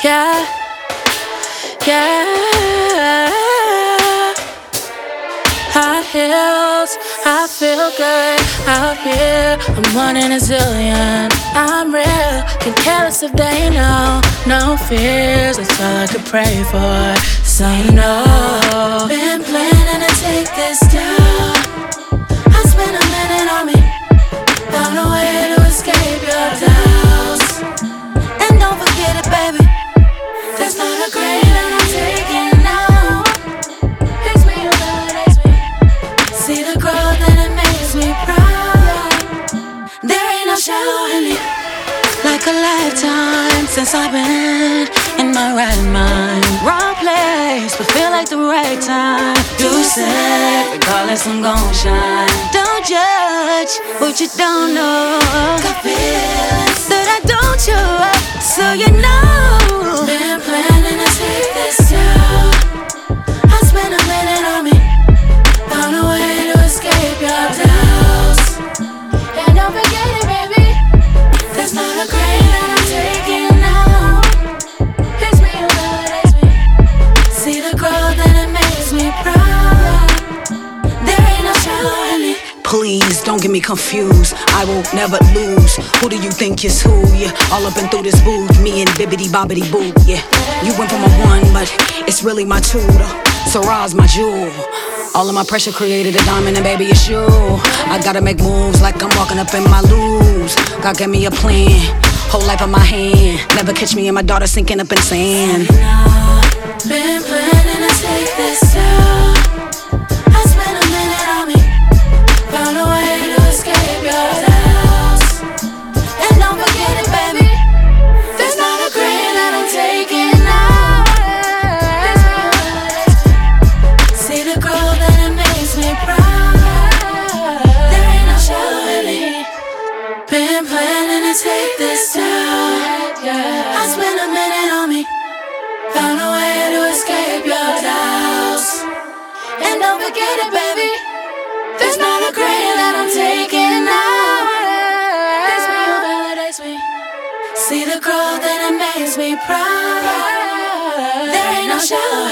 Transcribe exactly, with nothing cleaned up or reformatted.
Yeah, yeah. High heels, I feel good out here. I'm one in a zillion. I'm real, can care less if they know. No fears, that's all I could pray for. So you know, been planning to take this down. I spent a minute on me, found a way to escape your doubts. And don't forget it, baby, there's not a grave that I'm taking now. Hits me, you validates me. See the growth and it makes me proud. There ain't no shadow in me. Like a lifetime since I've been in my right mind. Wrong place, but feel like the right time. You said, regardless, I'm gon' shine. Don't judge what you don't know. Got feelings that I don't show up, so you know. Been planning to take this down. I spent a minute on me, found a way to escape your doubts. And don't forget it, baby, there's not a grave that I'm taking now. Hits me, you validates me. See the growth and it makes me proud. There ain't no shadow in me. Please don't get me confused, I will never lose. Who do you think is who? Yeah, all up and through this booth, me and Bibbidi Bobbidi Boo. Yeah, you went from a one, but it's really my two. Sarah's my jewel. All of my pressure created a diamond, and baby, it's you. I gotta make moves like I'm walking up in my lose. God gave me a plan, whole life in my hand. Never catch me and my daughter sinking up in sand. Been planning to take this down. I spent a minute on me, found a way to escape your doubts. And don't forget it, baby, there's not a grave that I'm taking now. See the growth and it makes me proud. There ain't no shadow in me. Been planning to take this down. I spent a minute on me, found a way to escape your doubts. And don't forget it, baby, there's not a grave that I'm taking now. Hits me, you validates me. See the growth and it makes me proud. There ain't no shadow